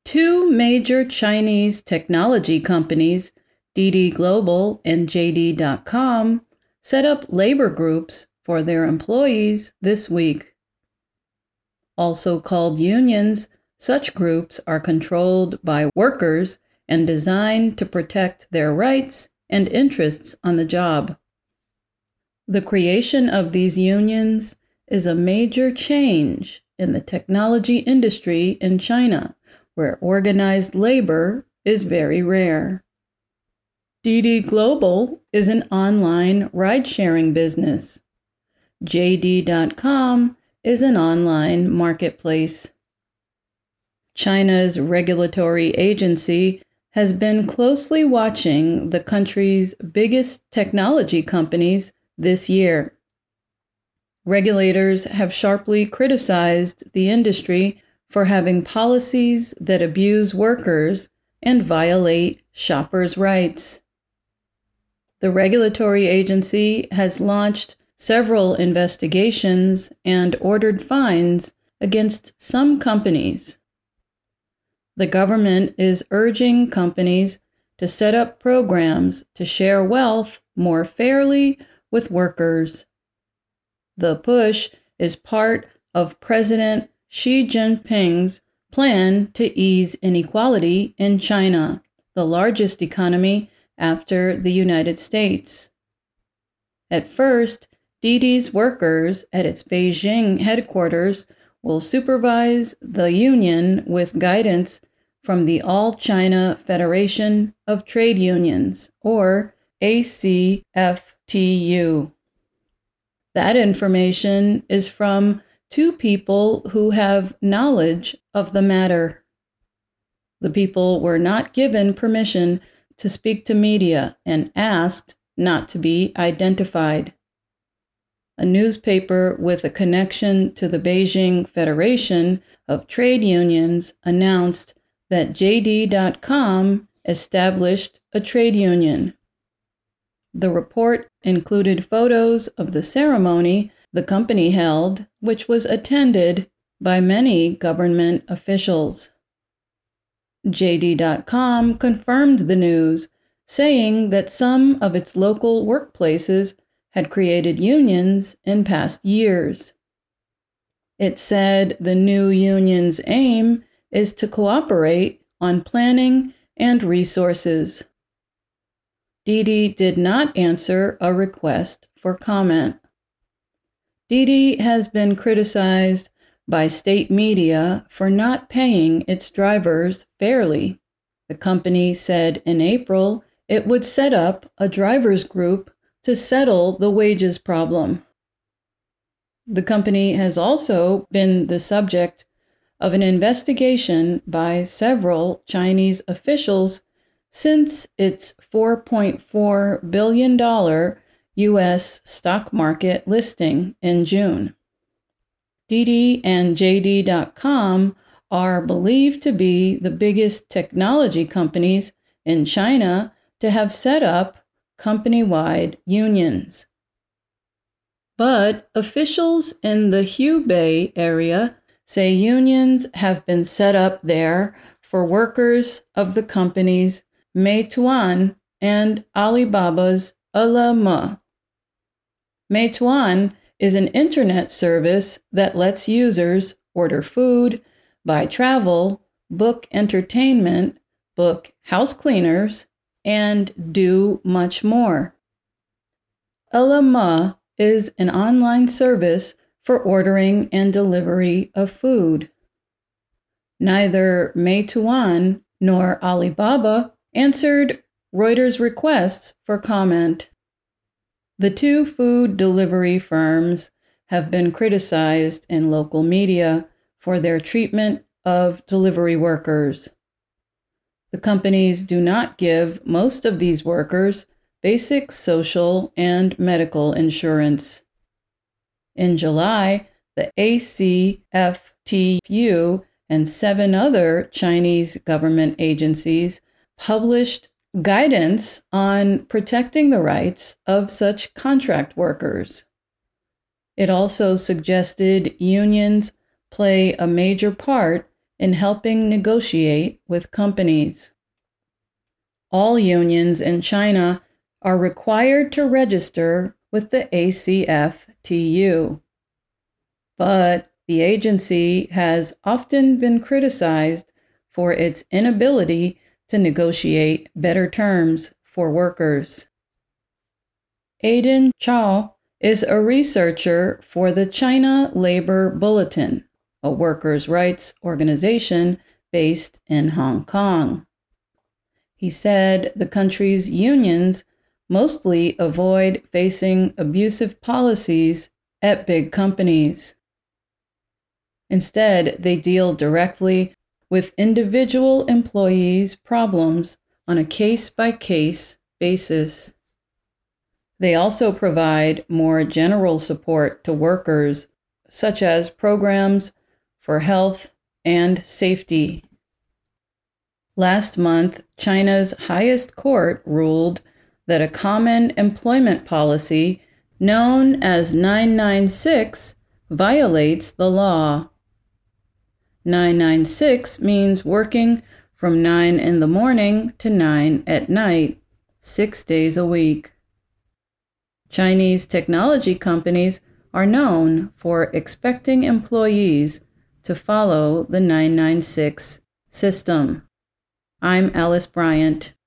Two major Chinese technology companies, DD Global and JD.com, set up labor groups for their employees this week. Also called unions, such groups are controlled by workers and designed to protect their rights and interests on the job. The creation of these unions is a major change in the technology industry in China, where organized labor is very rare. DD Global is an online ride-sharing business. JD.com is an online marketplace. China's regulatory agency has been closely watching the country's biggest technology companies this year. Regulators have sharply criticized the industry for having policies that abuse workers and violate shoppers' rights. The regulatory agency has launched several investigations and ordered fines against some companies. The government is urging companies to set up programs to share wealth more fairly with workers. The push is part of President Xi Jinping's plan to ease inequality in China, the largest economy after the United States. At first, DD's workers at its Beijing headquarters will supervise the union with guidance from the All China Federation of Trade Unions, or ACFTU. That information is from two people who have knowledge of the matter. The people were not given permission to speak to media and asked not to be identified. A newspaper with a connection to the Beijing Federation of Trade Unions announced that JD.com established a trade union. The report included photos of the ceremony the company held, which was attended by many government officials. JD.com confirmed the news, saying that some of its local workplaces had created unions in past years. It said the new union's aim is to cooperate on planning and resources. DD did not answer a request for comment. DD has been criticized by state media for not paying its drivers fairly. The company said in April it would set up a drivers group to settle the wages problem. The company has also been the subject of an investigation by several Chinese officials since its $4.4 billion U.S. stock market listing in June. DD and JD.com are believed to be the biggest technology companies in China to have set up company-wide unions. But officials in the Hubei area say unions have been set up there for workers of the companies Meituan and Alibaba's Ele.me. Meituan is an internet service that lets users order food, buy travel, book entertainment, book house cleaners, and do much more. Ele.me is an online service for ordering and delivery of food. Neither Meituan nor Alibaba answered Reuters' requests for comment. The two food delivery firms have been criticized in local media for their treatment of delivery workers. The companies do not give most of these workers basic social and medical insurance. In July, the ACFTU and 7 other Chinese government agencies published guidance on protecting the rights of such contract workers. It also suggested unions play a major part in helping negotiate with companies. All unions in China are required to register with the ACFTU. But the agency has often been criticized for its inability to negotiate better terms for workers. Aidan Chow is a researcher for the China Labor Bulletin, a workers' rights organization based in Hong Kong. He said the country's unions mostly avoid facing abusive policies at big companies. Instead, they deal directly with individual employees' problems on a case-by-case basis. They also provide more general support to workers, such as programs for health and safety. Last month, China's highest court ruled that a common employment policy known as 996 violates the law. 996 means working from 9 in the morning to 9 at night, 6 days a week. Chinese technology companies are known for expecting employees to follow the 996 system. I'm Alice Bryant.